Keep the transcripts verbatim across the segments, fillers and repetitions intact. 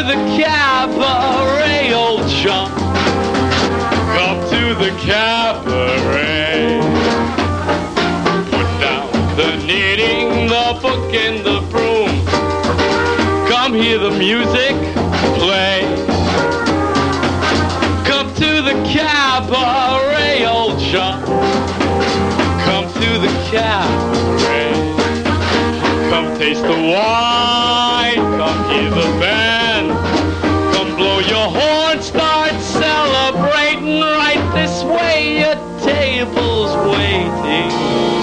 the cabaret, old chum. Come to the cabaret. Put down the knitting, the book, and the broom. Come hear the music play. Come to the cabaret, old chum. Come to the cabaret. Come taste the wine. Come hear the band. Come blow your horn. Start celebrating right this way. Your table's waiting.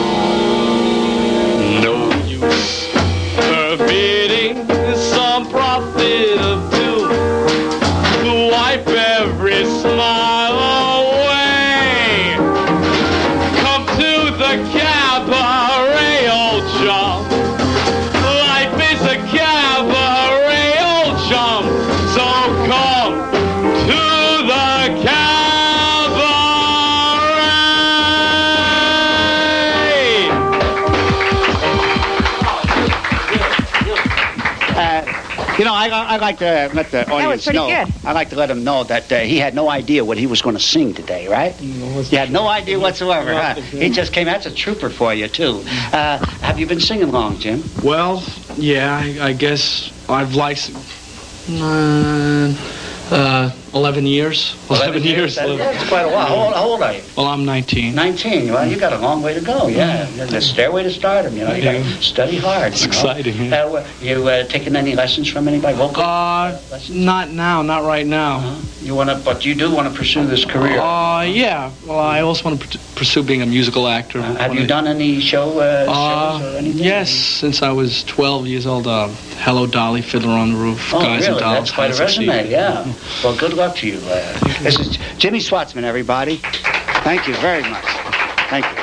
No use forbidding some prophet of doom to wipe every smile away. Come to the cabaret, old chum. Life is a cabaret, old chum. So come to the cabaret. You know, I, I like to let the audience pretty know. good. I like to let them know that uh, he had no idea what he was going to sing today, right? He had no idea whatsoever, huh? He just came. That's a trooper for you, too. Uh, have you been singing long, Jim? Well, yeah, I, I guess I've liked uh, uh, eleven years. eleven years? That, yeah, it's quite a while. How old, how old are you? Well, I'm nineteen. nineteen. Well, you got a long way to go, yeah. The stairway to stardom, you know. You got to study hard. It's you know? exciting, yeah. Uh, you uh, taking any lessons from anybody? Vocal Uh, lessons? not now, not right now. Uh-huh. You want to, but you do want to pursue this career. Uh, yeah. Well, I also want to pr- pursue being a musical actor. Uh, have When you I- done any show uh, Uh, shows or anything? yes, since I was twelve years old. Uh, Hello, Dolly, Fiddler on the Roof, Oh, Guys really? and Dolls. That's quite a High resume, Succeed. yeah. Well, good luck to you. Uh, this is Jimmy Swartzman, everybody. Thank you very much. Thank you.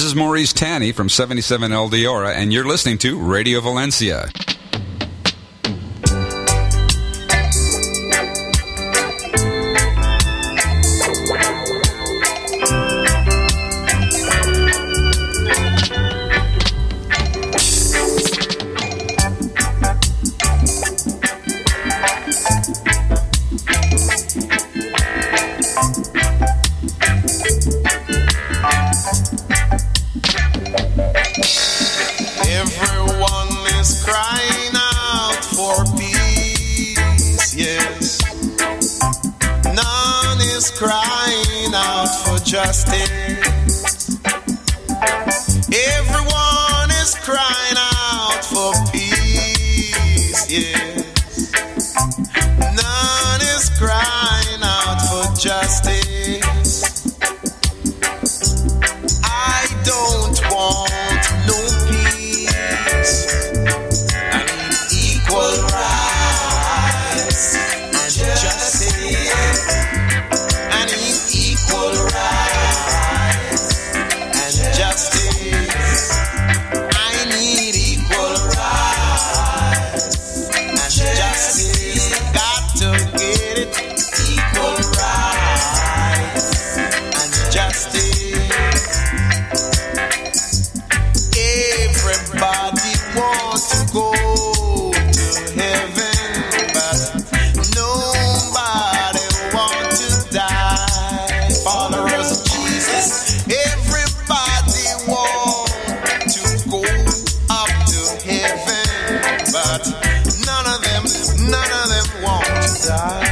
is Maurice Tanny from seventy-seven El Diora, and you're listening to Radio Valencia. Justice. Everyone is crying out for peace, yes. None is crying out for justice. I don't want no peace. I need equal rights and justice. I need equal rights and justice. I need equal rights and justice. Got to get it. Equal rights and justice. Everybody wants to go to heaven, but nobody wants to die. Followers of Jesus, everybody wants to go up to heaven, but none of them, none of them want to die.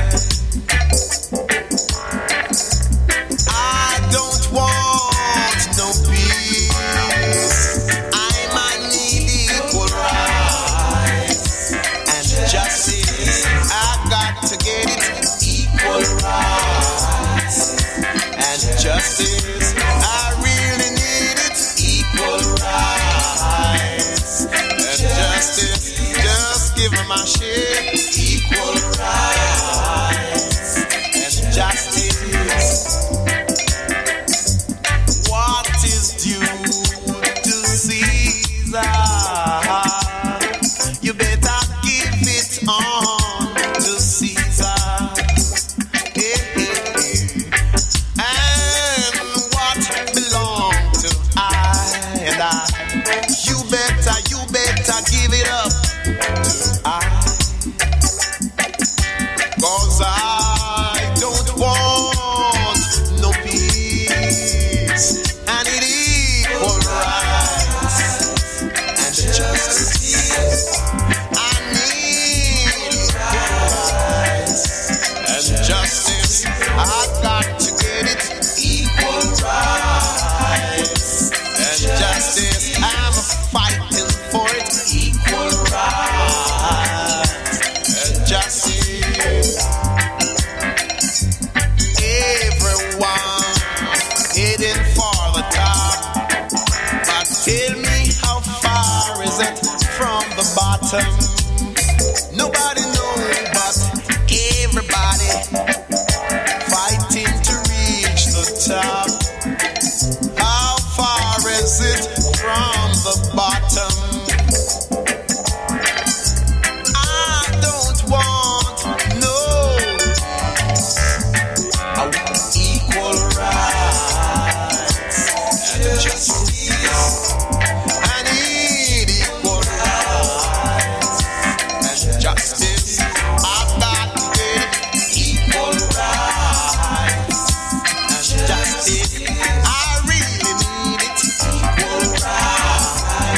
I don't want no peace. I might need equal rights and justice. I got to get it. Equal rights and justice. I really need it. Equal rights and justice. Just give me my share. Equal rights and justice. What is due to Caesar? You better give it on to Caesar. Hey, hey, hey. And what belongs to I and I? You better, you better give it up to I. 'Cause I don't want no peace. I need equal rights and justice. I need equal rights and justice. I got to get it. Equal rights and justice. I'm fighting for it. Equal rights and justice. Everyone heading for the top, but tell me how far is it from the bottom? Nobody knows, but everybody fighting to reach the top. How far is it from the bottom? I don't want no. I want equal rights and justice. I need equal rights and justice. I've got to get it. Equal rights and justice. I really need it. Equal rights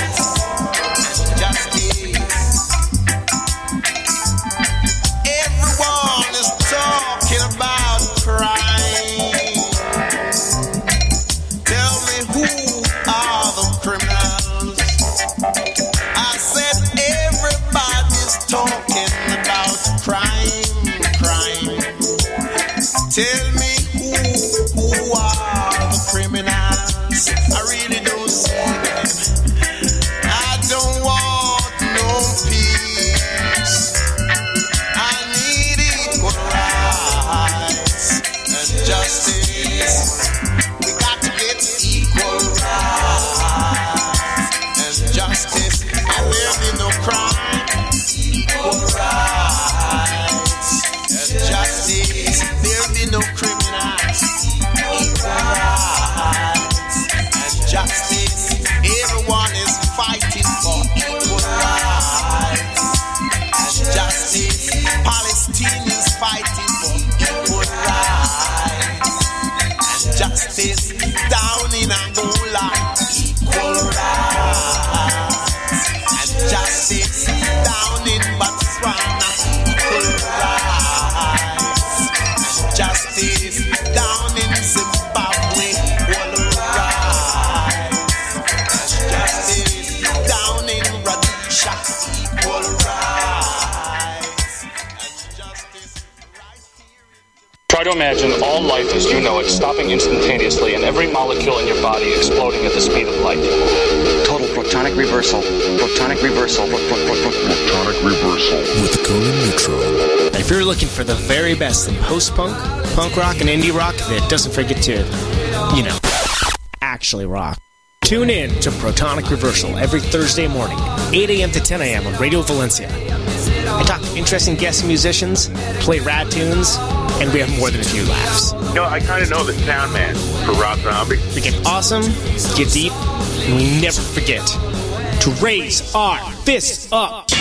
to imagine all life as you know it stopping instantaneously and every molecule in your body exploding at the speed of light. Total protonic reversal. Protonic reversal. Pro- pro- pro- pro- protonic reversal. With Conan Neutron. If you're looking for the very best in post-punk, punk rock, and indie rock that doesn't forget to, you know, actually rock, tune in to Protonic Reversal every Thursday morning, eight a.m. to ten a.m. on Radio Valencia. I talk to interesting guest musicians, play rad tunes, and we have more than a few laughs. You know, I kind of know the sound man for Rob Zombie. We get awesome, get deep, and we never forget to raise our fists up.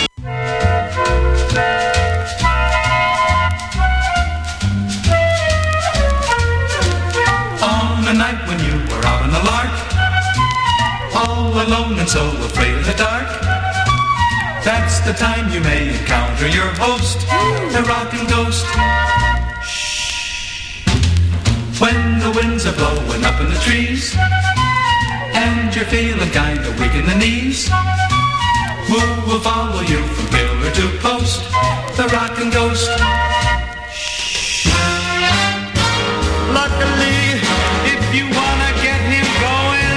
On a night when you were out on the lark, all alone and so afraid of the dark, that's the time you may encounter your host, the rockin' ghost. Shh. When the winds are blowing up in the trees, and you're feeling kinda weak in the knees, who will follow you from pillar to post, the rockin' ghost. Shh. Luckily, if you wanna get him going,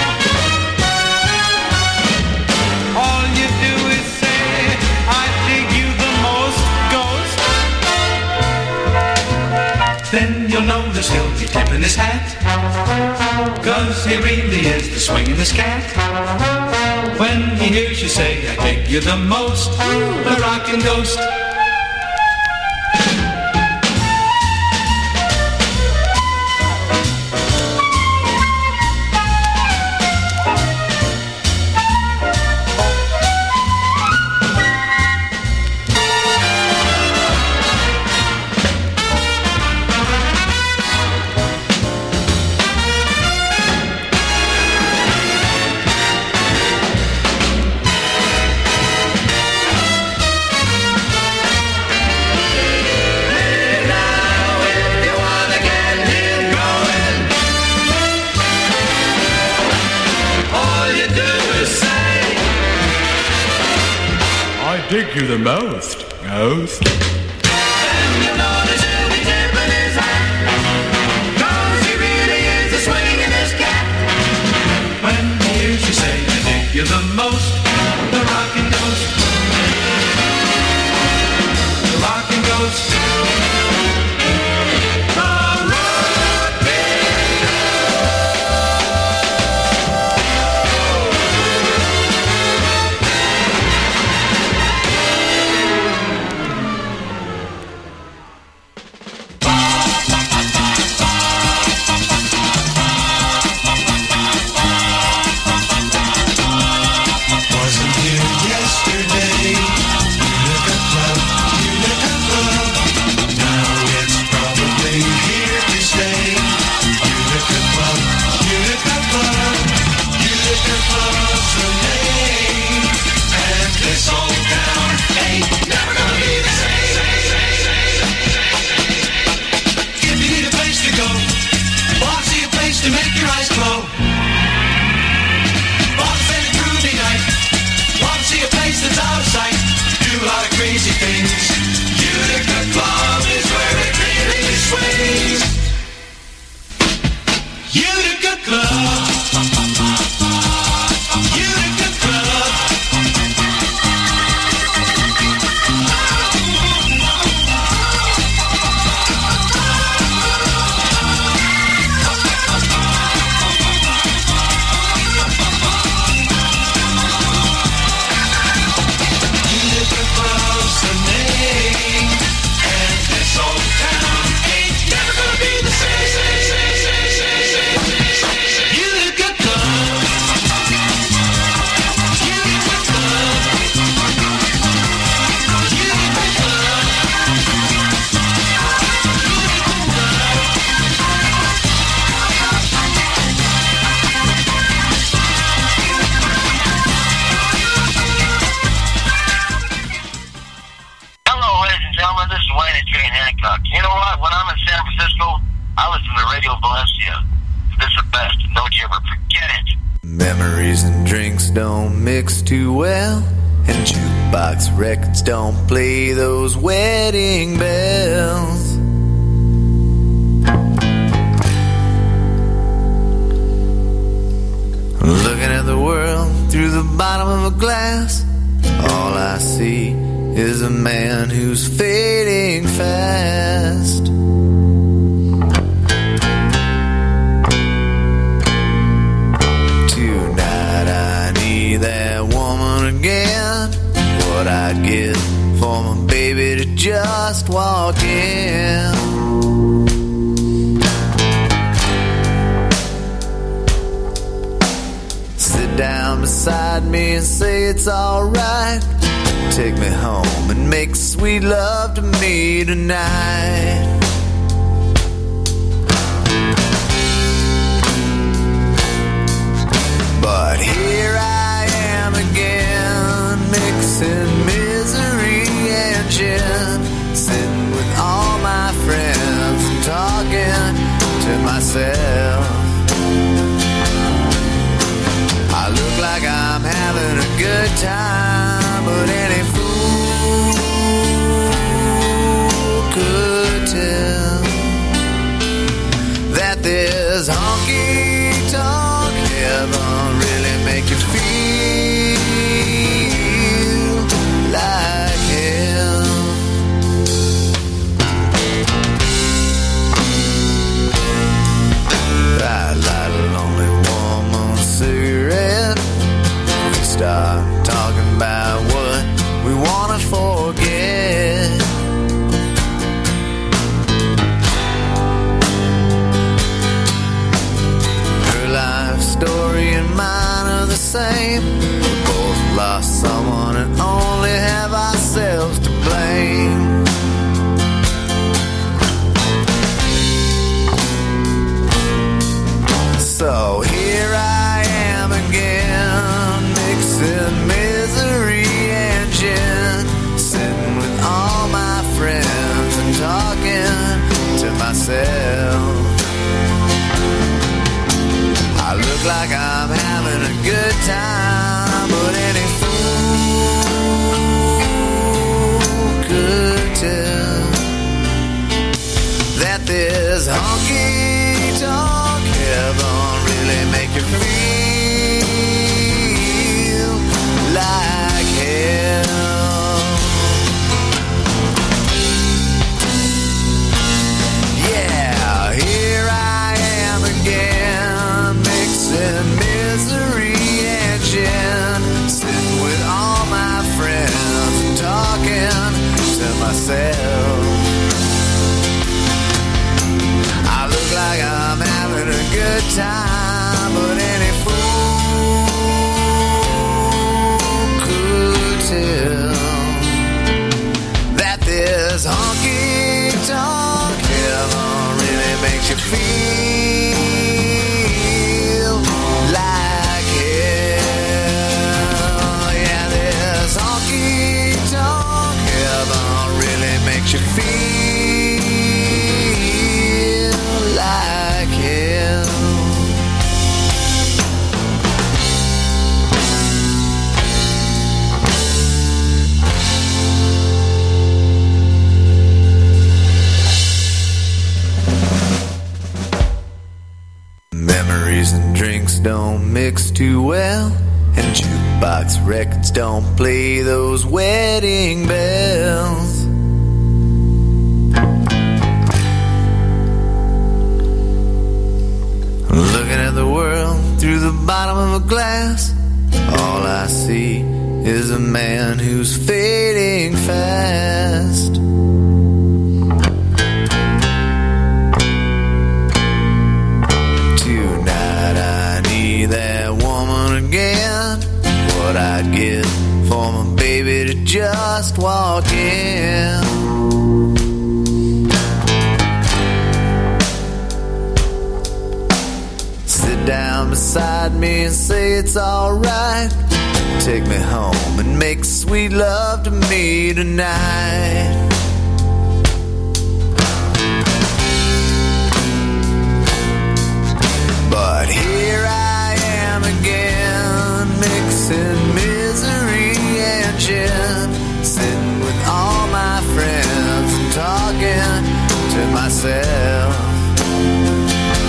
all you do is say, I dig you the most, ghost. Then you'll notice he'll be tipping his hat, 'cause he really is the swingingest cat. When he hears you say, I dig you the most, the rockin' ghost. Dig you the most, ghost. Then you'll notice he'll be tipping his hat, 'cause he really is a swingingest cat. When he hears you say, I dig you the most, the rockin' ghost. The rockin' ghost. Too well, and jukebox records don't play those wedding bells. bottom of a glass, all I see is a man who's fading fast. Tonight I need that woman again. What I'd give for my baby to just walk in. Sit down beside me and say it's alright. Take me home and make sweet love to me tonight. But here I am again, mixing misery and gin, sitting with all my friends and talking to myself. I look like I'm having a good time, but any fool could tell that this honky-tonk heaven really make you feel like hell. I light a lonely woman's cigarette. We start talking about what we wanna forget. Her life story and mine are the same. We both lost someone and only have ourselves to blame. So here I am again, mixing misery and gin, sitting with all my friends and talking to myself. I look like I'm having a good time, but any fool could tell that this honky-tonk heaven really make you feel like hell. Yeah, here I am again, mixing misery and gin, sitting with all my friends and talking to myself. I look like I'm having a good time, but any fool could tell that this honky-tonk heaven really makes you feel like hell. Yeah, this honky-tonk heaven really makes you feel like hell. Memories and drinks don't mix too well, and jukebox records don't play those wedding bells. Looking at the world through the bottom of a glass, all I see is a man who's fading fast. Tonight I need that woman again. What I'd give for my baby to just walk in. Sit down beside me and say it's alright. Take me home and make sweet love to me tonight. But here I am again, mixing misery and gin, sitting with all my friends and talking to myself.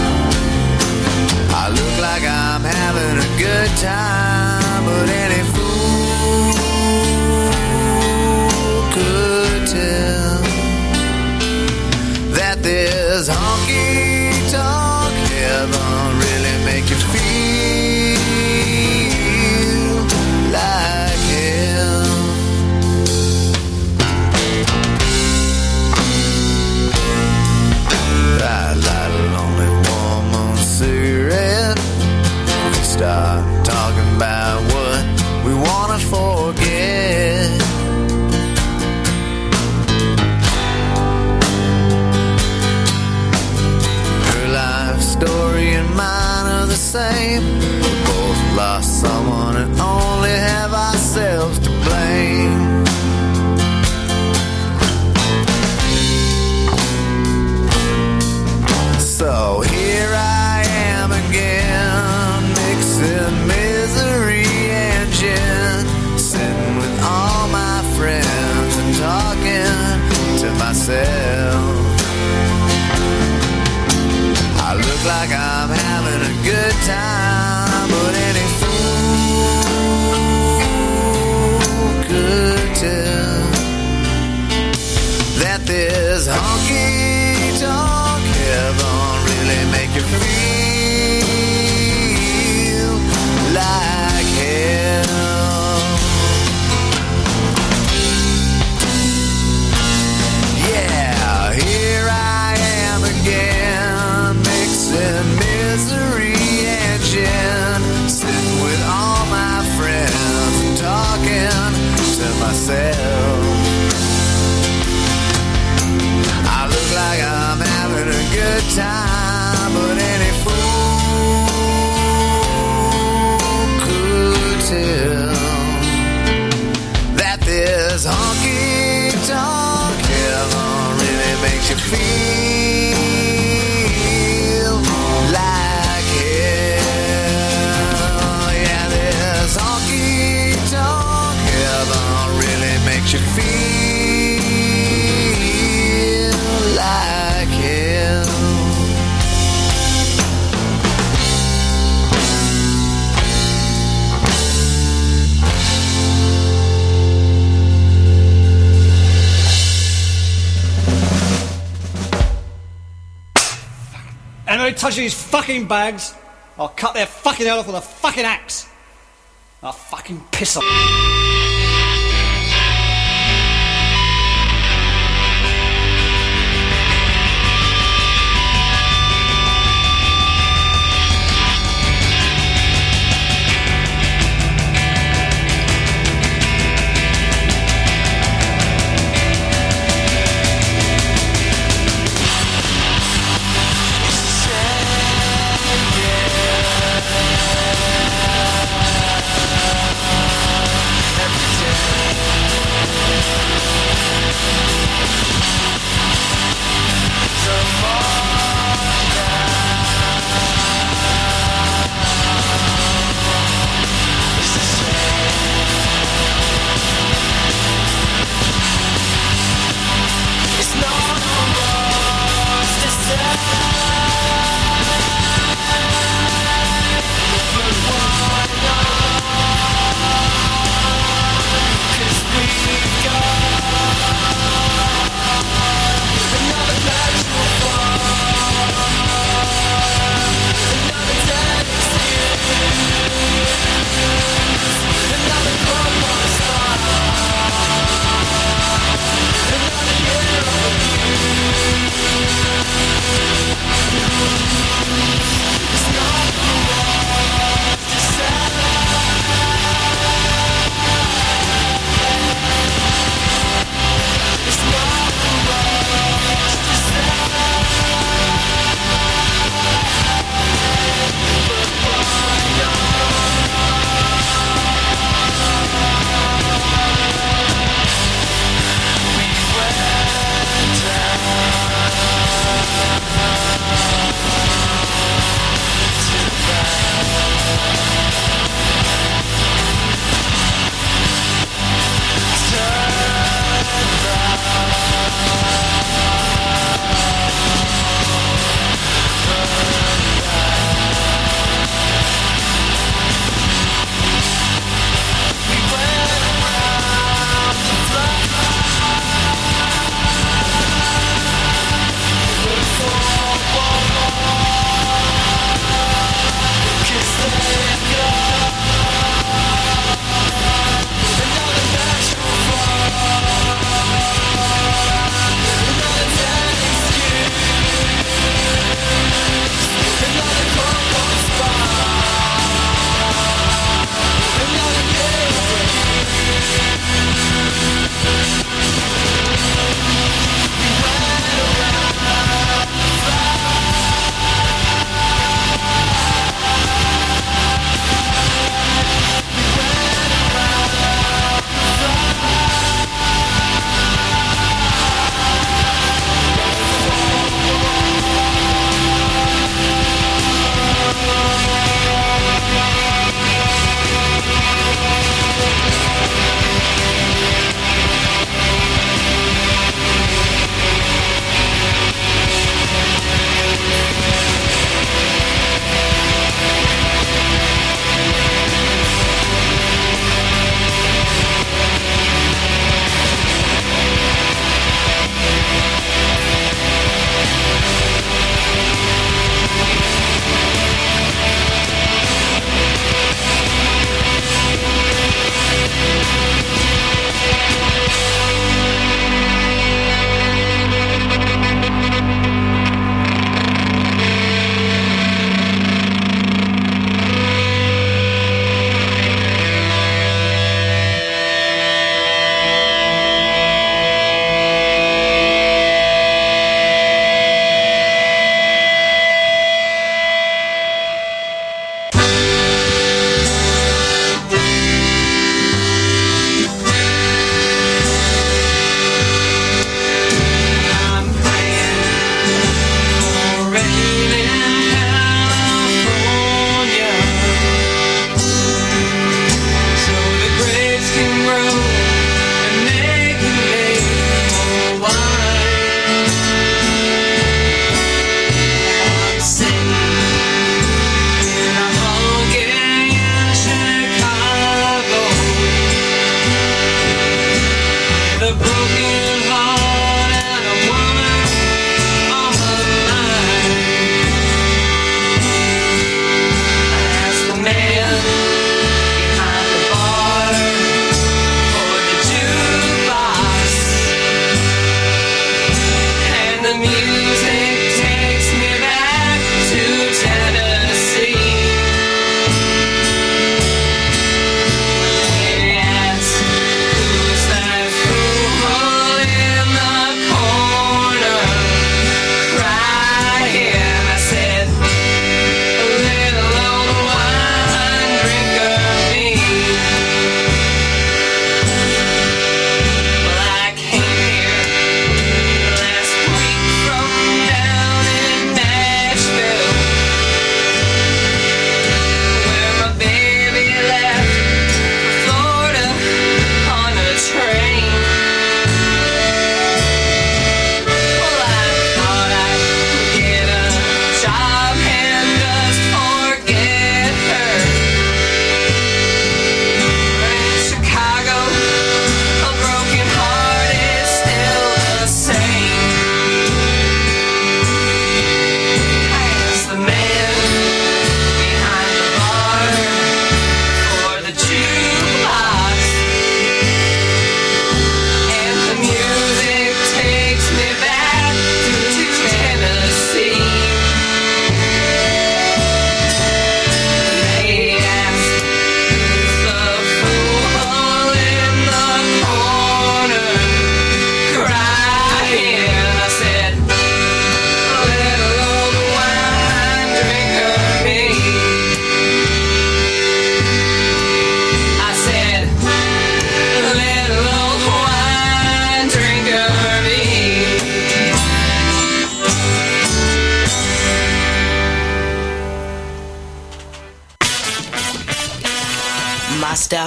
I look like I'm having a good time, but any fool look like I'm having a good time, but any fool could tell that this honky-tonk heaven really make you feel like hell. Yeah, here I am again, mixing misery and gin, sitting with all my friends and talking to myself. I look like I'm having a good time, but any fool could tell that this honky-tonk heaven really makes you feel like hell. Yeah, this honky-tonk heaven really makes you feel like hell. Anybody touches these fucking bags, I'll cut their fucking head off with a fucking axe. I'll fucking piss off. Every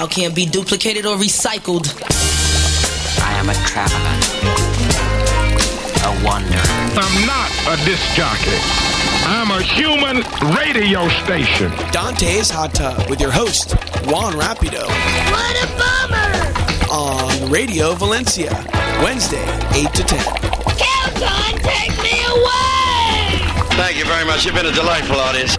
style can't be duplicated or recycled. I am a traveler, a wanderer. I'm not a disc jockey. I'm a human radio station. Dante's Hot Tub with your host, Juan Rapido. What a bummer! On Radio Valencia, Wednesday, eight to ten. Kelton, take me away! Thank you very much. You've been a delightful audience.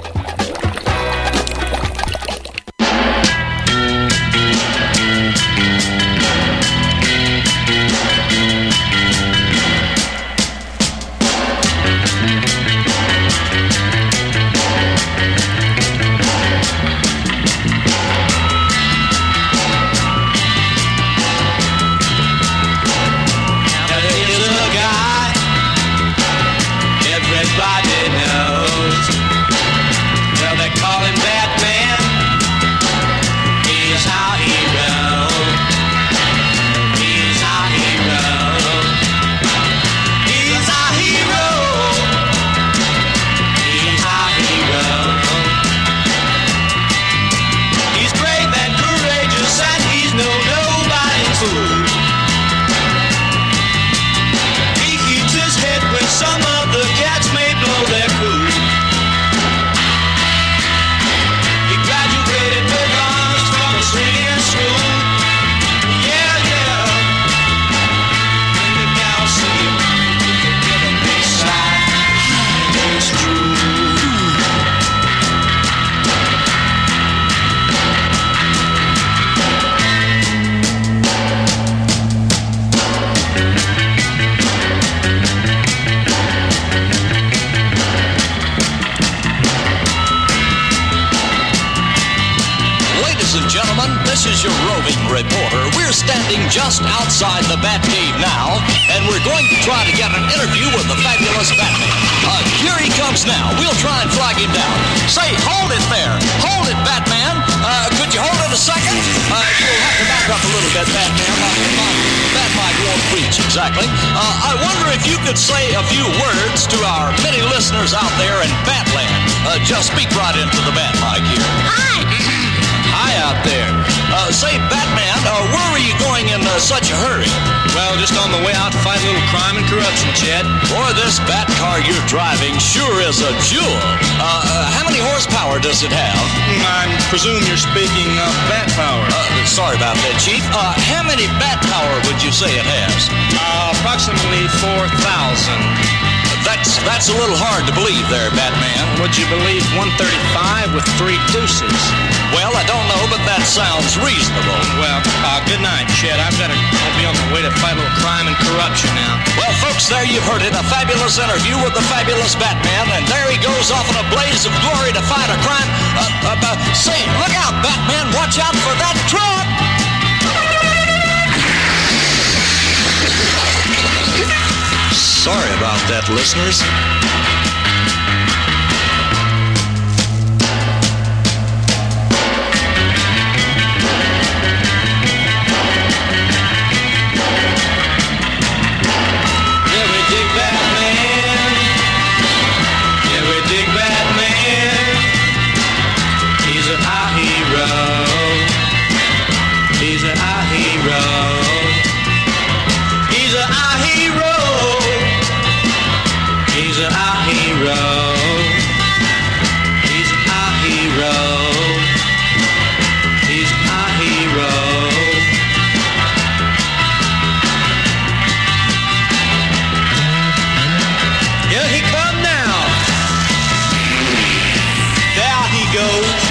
Just outside the Batcave now, and we're going to try to get an interview with the fabulous Batman. Uh, here he comes now. We'll try and flag him down. Say, hold it there. Hold it, Batman. Uh, could you hold it a second? Uh, you'll have to back up a little bit, Batman. That mic won't reach exactly. Uh, I wonder if you could say a few words to our many listeners out there in Batland. Uh, just speak right into the Bat mic here. Hi. Hi out there. Uh, say, Batman, uh, where were you going in uh, such a hurry? Well, just on the way out to fight a little crime and corruption, Chad. Boy, this Bat car you're driving sure is a jewel. Uh, uh, how many horsepower does it have? I presume you're speaking of Bat power. Uh, sorry about that, Chief. Uh, how many Bat power would you say it has? Uh, approximately four thousand. That's that's a little hard to believe there, Batman. Would you believe one thirty-five with three deuces? Well, I don't know, but that sounds reasonable. Well, uh, good night, Chet. I've got to I'll be on the way to fight a little crime and corruption now. Well, folks, there you've heard it. A fabulous interview with the fabulous Batman, and there he goes off in a blaze of glory to fight a crime. Uh, uh, uh, say, look out, Batman. Watch out for that truck. Sorry about that, listeners. Yeah, we dig Batman. Yeah, we dig Batman. He's a high hero. He's a high hero. He's a high hero. He's a high hero. He's a high hero. He's a high hero. Here he come now. There he goes.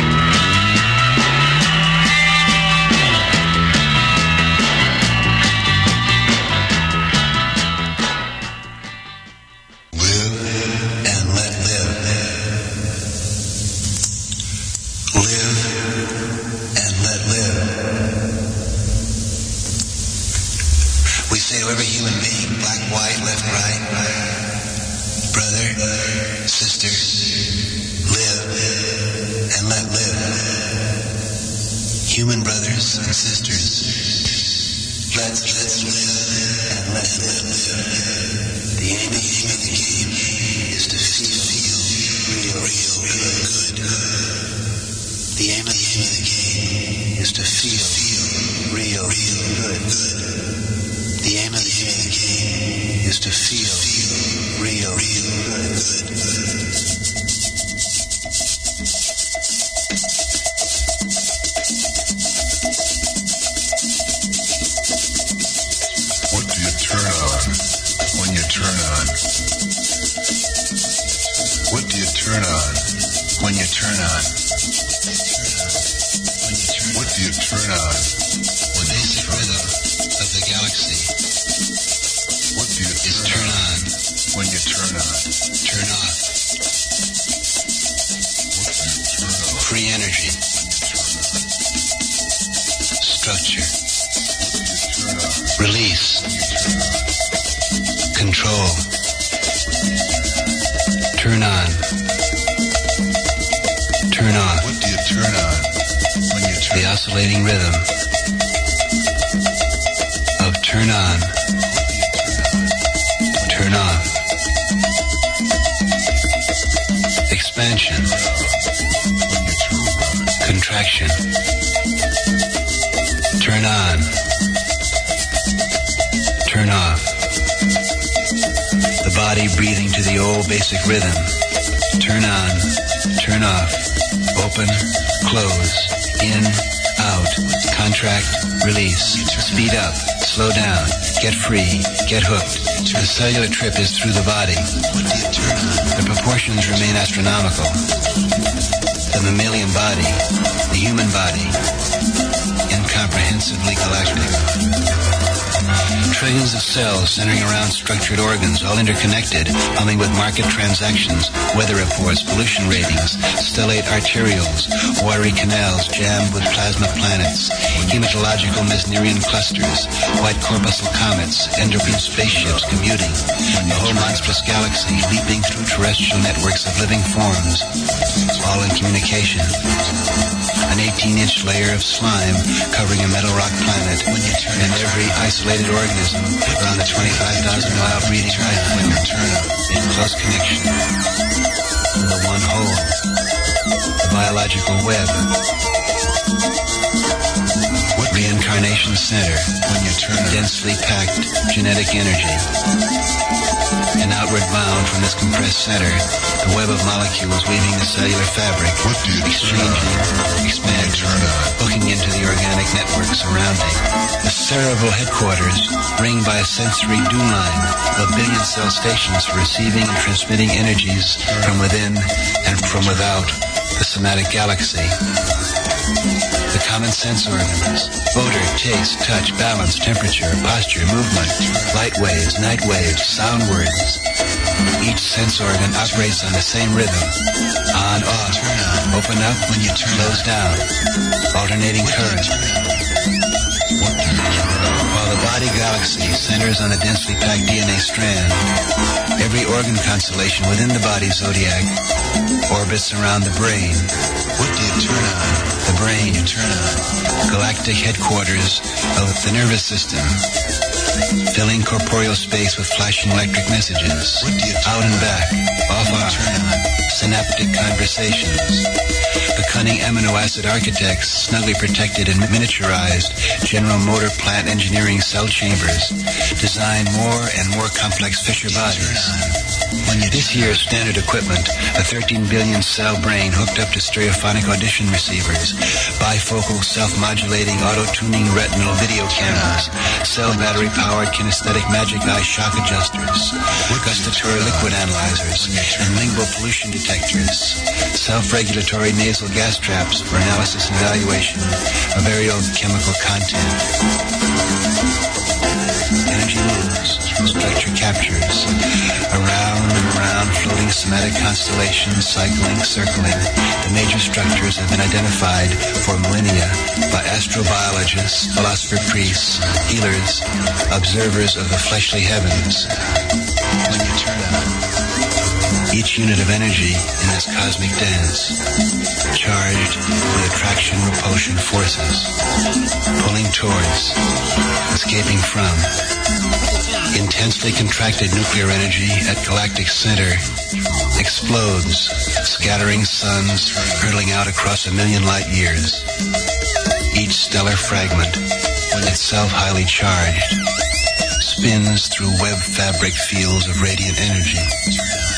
Every human being, black, white, left, right, brother, sister, live and let live. Human brothers and sisters, let's let's live and let live. The aim of the game is to feel real, real good. The aim of the game is to feel. real, real good, good. The aim of the game is to feel real, real good, good. What do you turn on when you turn on? What do you turn on when you turn on? What do you turn on? The basic rhythm of the galaxy. What do you is turn on when you turn on? Turn off. Free energy. Structure. Release. Control. Turn on. Turn off. What do you turn on when you turn The oscillating rhythm of turn on, turn off. Expansion. Contraction. Turn on. Turn off. The body breathing to the old basic rhythm. Turn on. Turn off. Open. Close. In. Out. Contract. Release. Speed up. Slow down. Get free. Get hooked. The cellular trip is through the body. The proportions remain astronomical. The mammalian body, the human body, incomprehensibly galactic. Trillions of cells centering around structured organs, all interconnected, humming with market transactions, weather reports, pollution ratings, stellate arterioles, watery canals jammed with plasma planets, hematological Mesnerian clusters, white corpuscle comets, endocrine spaceships commuting, the whole monstrous galaxy leaping through terrestrial networks of living forms, all in communication. An eighteen-inch layer of slime covering a metal rock planet, and every isolated organism around the twenty-five thousand mile breeding island in close connection to the one whole, the biological web. What reincarnation center when you turn densely packed genetic energy. And outward bound from this compressed center, the web of molecules weaving the cellular fabric, exchanging, expanding, hooking into the organic network surrounding. The cerebral headquarters, ringed by a sensory dew line of billion cell stations for receiving and transmitting energies from within and from without the somatic galaxy. The common sense organs, odor, taste, touch, balance, temperature, posture, movement, light waves, night waves, sound words. Each sense organ operates on the same rhythm. On, off, open up when you turn, close down, alternating current. While the body galaxy centers on a densely packed D N A strand, every organ constellation within the body zodiac orbits around the brain. What do you turn on? The brain, you turn on. Galactic headquarters of the nervous system, filling corporeal space with flashing electric messages. What do you turn out and back, off on, synaptic conversations. The cunning amino acid architects, snugly protected and miniaturized General Motor plant engineering cell chambers, design more and more complex Fisher bodies. This year's standard equipment, a thirteen billion cell brain hooked up to stereophonic audition receivers, bifocal self-modulating auto-tuning retinal video cameras, cell battery-powered kinesthetic magic eye shock adjusters, gustatory liquid analyzers, and lingual pollution detectors, self-regulatory nasal gas traps for analysis and evaluation of aerial chemical content. Energy moves, structure captures, around and around floating somatic constellations, cycling, circling. The major structures have been identified for millennia by astrobiologists, philosopher priests, healers, observers of the fleshly heavens. When you turn on each unit of energy in this cosmic dance, charged with attraction-repulsion forces, pulling towards, escaping from, intensely contracted nuclear energy at galactic center explodes, scattering suns hurtling out across a million light years. Each stellar fragment itself highly charged, spins through web fabric fields of radiant energy.